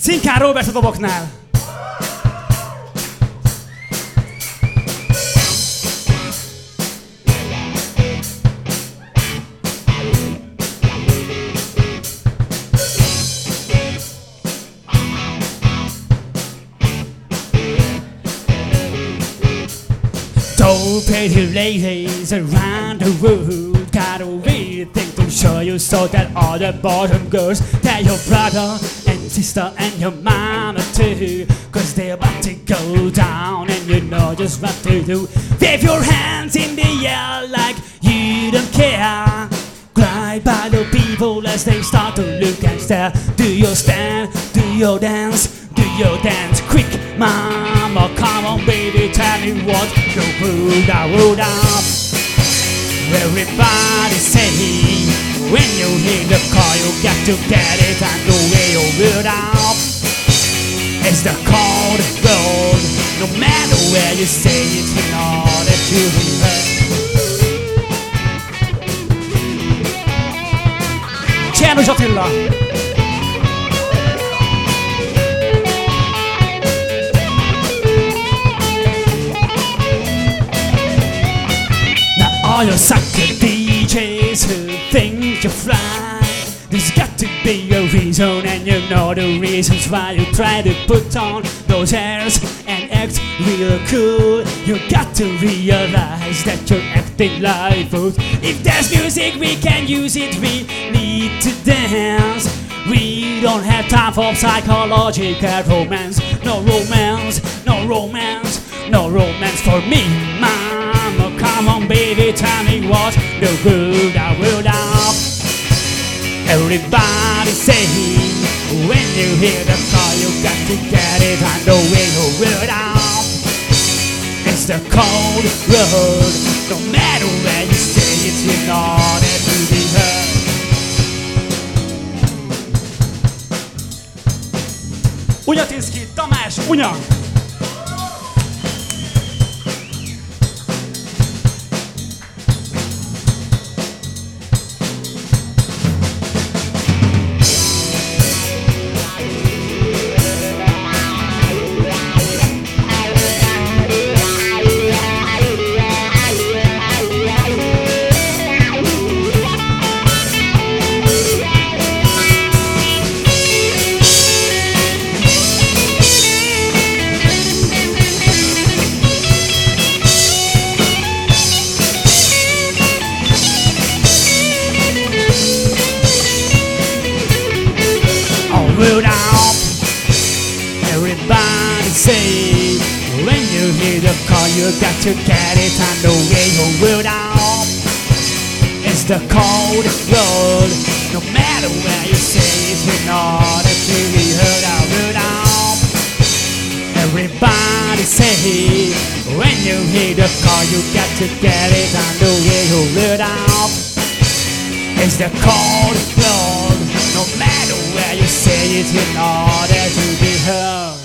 Szinkán Robert a doboknál. So pretty ladies around the world got a weird thing to show you, so that all the bottom girls tell your brother and sister and your mama too, cause they're about to go down and you know just what to do. Wave your hands in the air like you don't care. Cry by the people as they start to look and stare. Do your stand, do your dance, do your dance quick, mama, come on baby, tell me what you would up. Everybody say, when you hear the call you got to get it and the way you would up. It's the cold road, no matter where you say it, in order to be heard. János Attila! All your sucker DJs who think you fly, there's got to be a reason, and you know the reasons why you try to put on those airs and act real cool. You got to realize that you're acting like fools. If there's music we can use it, we need to dance. We don't have time for psychological romance. No romance, no romance, no romance for me, mama. Come on baby, tell me what the world I will up. Everybody say, when you hear the call you got to get it and the way you will up. It's the cold road, no matter where you say it, in order to be heard. Unyatinszki Tamás, Unya! Everybody say, when you hear the call you got to get it and the way you will up. It's the cold road, no matter where you say it, in order to be heard, I will up. Everybody say, when you hear the call you got to get it and the way you will up. It's the cold road, no matter where you say it, in order to be heard.